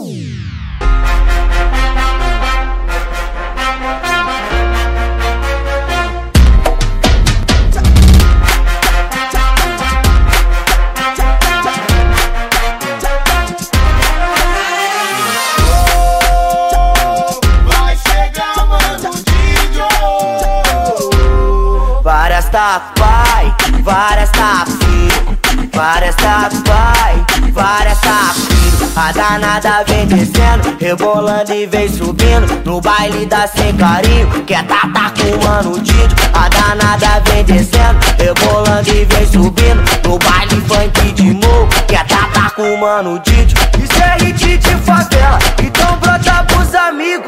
Várias taco pai, várias taco filho, várias taco pai, várias taco filho. A danada vem descendo, rebolando e vem subindo no baile da sem carinho, que é Tata com o Mano Didio. A danada vem descendo, rebolando e vem subindo no baile funk de morro, que é Tata com o Mano Didio. Isso é hit de favela, então brota pros amigos.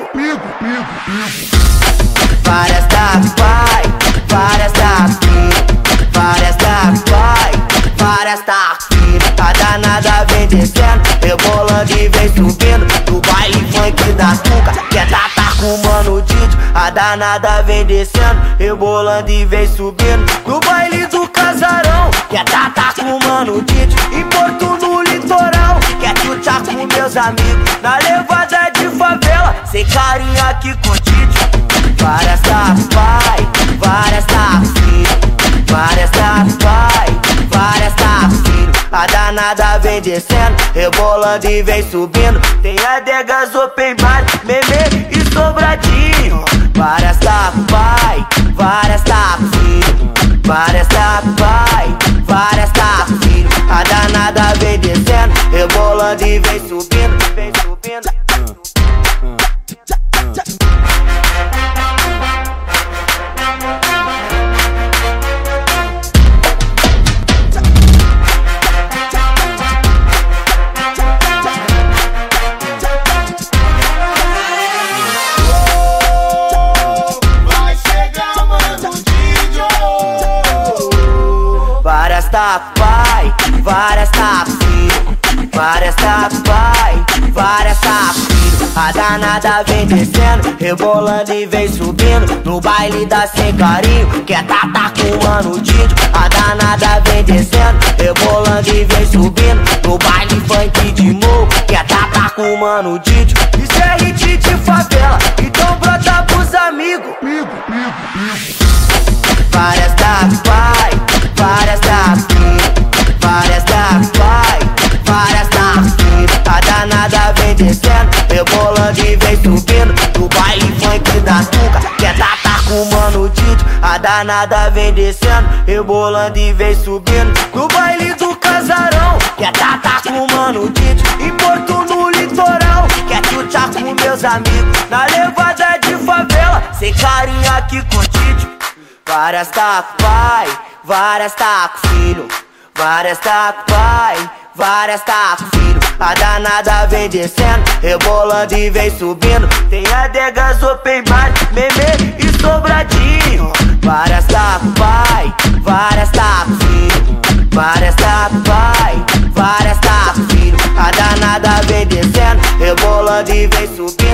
Várias taco pai, várias taco filho, várias taco pai, várias taco filho. A danada vem descendo, rebolando e vem subindo no baile funk da Tuca, que é Tata com o Mano Didio. A danada vem descendo, rebolando e vem subindo no baile do Casarão, que é Tata com o Mano Didio. Em Porto no litoral, que é Tchutchá com meus amigos, na levada de favela, sem carinha aqui com o Didio. Várias taco pai, várias taco filho, várias taco pai, várias taco filho. A danada vem descendo, rebolando e vem subindo. Tem adegas, open bar, meme e sobradinho. Várias taco pai, várias taco filho, várias taco pai, várias taco filho. A danada vem descendo, rebolando e vem subindo, vem subindo. Várias taco pai, várias taco filho, várias taco pai, várias taco filho. A danada vem descendo, rebolando e vem subindo no baile da sem carinho, que é Tata com o Mano Didio. A danada vem descendo, rebolando e vem subindo no baile funk de morro, que é Tata com o Mano Didio. Isso é hit de favela, então brota pros amigos. Várias taco pai, várias taco filho, várias taco pai, várias taco filho. A danada vem descendo, rebolando e vem subindo no baile funk da Tuca, que é Tata com o Mano Didio. A danada vem descendo, rebolando e vem subindo no baile do Casarão, que é Tata com o Mano Didio. Em Porto no litoral, que é Tchutchá com meus amigos, na levada de favela, sem carinha aqui com o Didio. Várias taco pai, várias taco filho, várias taco pai, várias taco filho. A danada vem descendo, rebolando e vem subindo. Tem adegas, open bar, meme e sobradinho. Várias taco pai, várias taco filho, várias taco pai, várias taco filho. A danada vem descendo, rebolando e vem subindo.